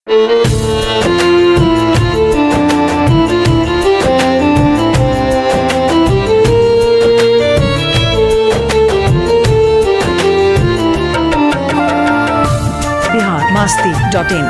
biharmasti.in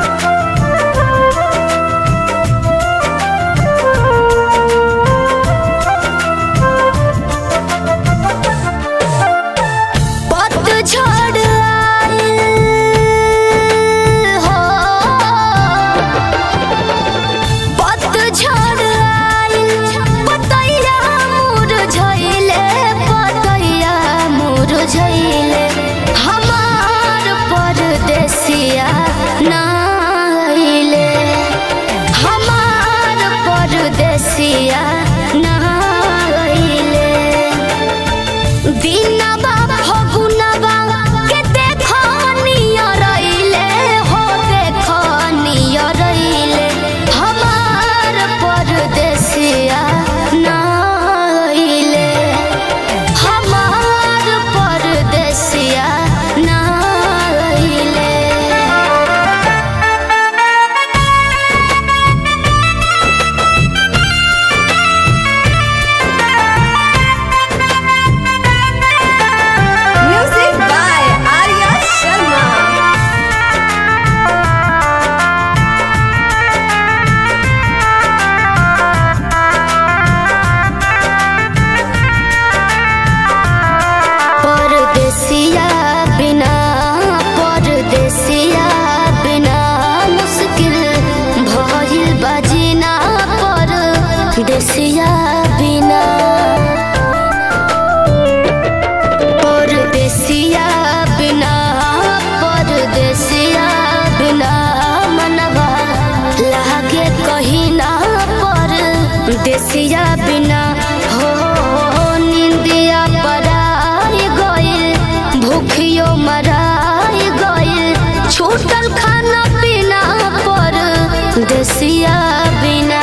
देसिया बिना परदेसिया बिना परदेसिया बिना मनवा लागे कहीं ना परदेसिया बिना हो निंदिया पराई गइल भूखियो मराई गइल छूटल खाना पीना परदेसिया बिना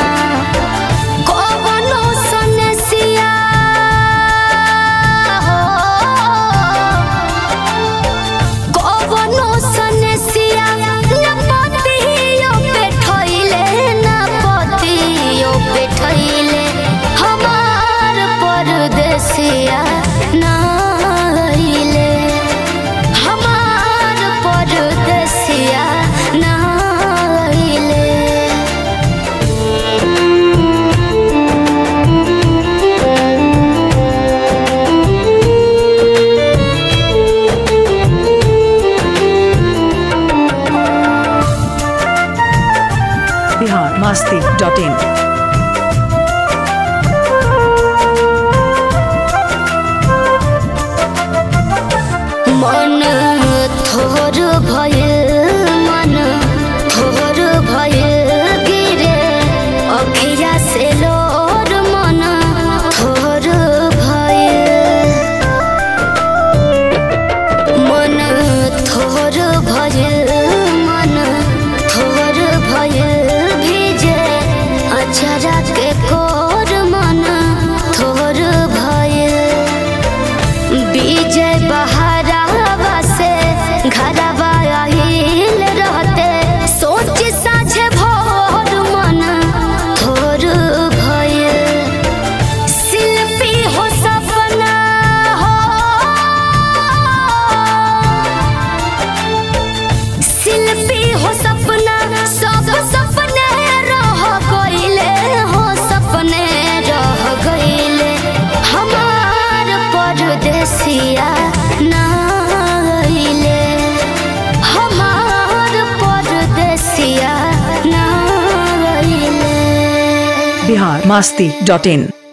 biharmasti.in मन थोर भइल मन थोर भइल गिरे अखिया से लोर मन थोर भइल मन थोर भइल मन थोर भइल भीजे अचरा के कोर मन थोर भइल बीजे बहारा घरवा आइल रहते सोच साझे भोर मन थोर भइल शिल्पी हो सपना हो शिल्पी हो सपना सब सपने रह गइले हो सपने रह गइले हमार परदेसिया ना biharmasti.in